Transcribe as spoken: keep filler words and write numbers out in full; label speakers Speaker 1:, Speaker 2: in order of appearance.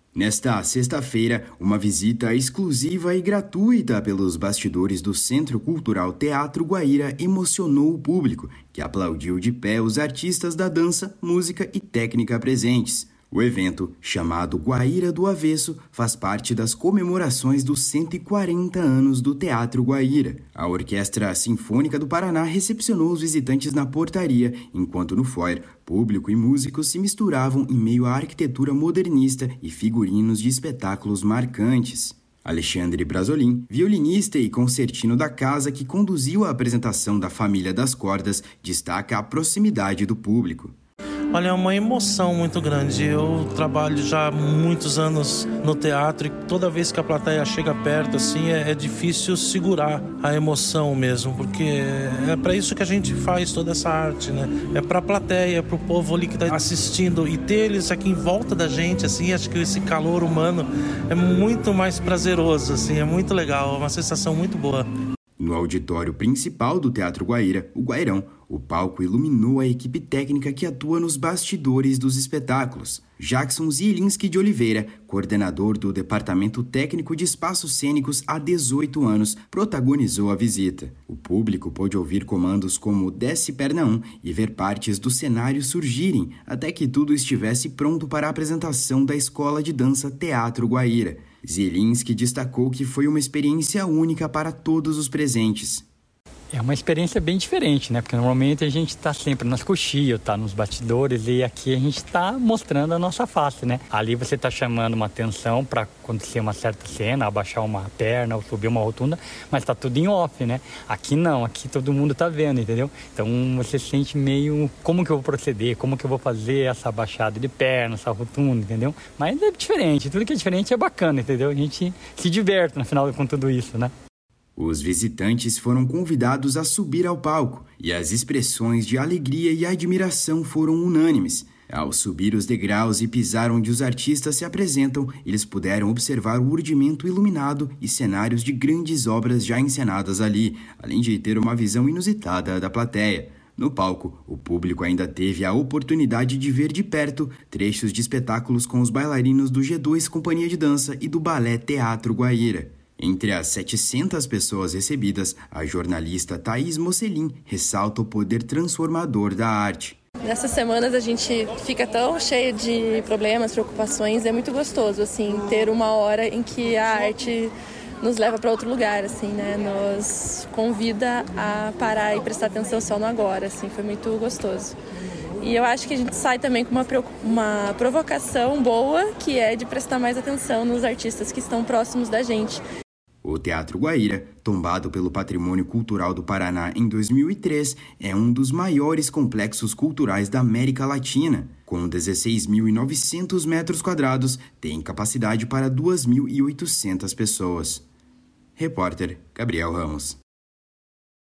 Speaker 1: Nesta sexta-feira, uma visita exclusiva e gratuita pelos bastidores do Centro Cultural Teatro Guaíra emocionou o público, que aplaudiu de pé os artistas da dança, música e técnica presentes. O evento, chamado Guaíra do Avesso, faz parte das comemorações dos cento e quarenta anos do Teatro Guaíra. A Orquestra Sinfônica do Paraná recepcionou os visitantes na portaria, enquanto no foyer, público e músicos se misturavam em meio à arquitetura modernista e figurinos de espetáculos marcantes. Alexandre Brasolin, violinista e concertino da casa que conduziu a apresentação da Família das Cordas, destaca a proximidade do público.
Speaker 2: Olha, é uma emoção muito grande. Eu trabalho já há muitos anos no teatro e toda vez que a plateia chega perto, assim, é, é difícil segurar a emoção mesmo, porque é para isso que a gente faz toda essa arte, né? É para a plateia, é para o povo ali que está assistindo e ter eles aqui em volta da gente, assim, acho que esse calor humano é muito mais prazeroso, assim, é muito legal, é uma sensação muito boa.
Speaker 1: No auditório principal do Teatro Guaíra, o Guairão, o palco iluminou a equipe técnica que atua nos bastidores dos espetáculos. Jackson Zielinski de Oliveira, coordenador do Departamento Técnico de Espaços Cênicos há dezoito anos, protagonizou a visita. O público pôde ouvir comandos como desce perna um e ver partes do cenário surgirem, até que tudo estivesse pronto para a apresentação da Escola de Dança Teatro Guaíra. Zielinski destacou que foi uma experiência única para todos os presentes.
Speaker 3: É uma experiência bem diferente, né? Porque normalmente a gente está sempre nas coxias, está nos bastidores e aqui a gente está mostrando a nossa face, né? Ali você está chamando uma atenção para acontecer uma certa cena, abaixar uma perna ou subir uma rotunda, mas está tudo em off, né? Aqui não, aqui todo mundo está vendo, entendeu? Então você sente meio como que eu vou proceder, como que eu vou fazer essa abaixada de perna, essa rotunda, entendeu? Mas é diferente, tudo que é diferente é bacana, entendeu? A gente se diverte no final com tudo isso, né?
Speaker 1: Os visitantes foram convidados a subir ao palco e as expressões de alegria e admiração foram unânimes. Ao subir os degraus e pisar onde os artistas se apresentam, eles puderam observar o urdimento iluminado e cenários de grandes obras já encenadas ali, além de ter uma visão inusitada da plateia. No palco, o público ainda teve a oportunidade de ver de perto trechos de espetáculos com os bailarinos do G dois Companhia de Dança e do Balé Teatro Guaíra. Entre as setecentas pessoas recebidas, a jornalista Thaís Mocelin ressalta o poder transformador da arte.
Speaker 4: Nessas semanas a gente fica tão cheio de problemas, preocupações, é muito gostoso assim, ter uma hora em que a arte nos leva para outro lugar, assim, né? Nos convida a parar e prestar atenção só no agora, assim, foi muito gostoso. E eu acho que a gente sai também com uma, uma provocação boa, que é de prestar mais atenção nos artistas que estão próximos da gente.
Speaker 1: O Teatro Guaíra, tombado pelo Patrimônio Cultural do Paraná em dois mil e três, é um dos maiores complexos culturais da América Latina. Com dezesseis mil e novecentos metros quadrados, tem capacidade para duas mil e oitocentas pessoas. Repórter Gabriel Ramos.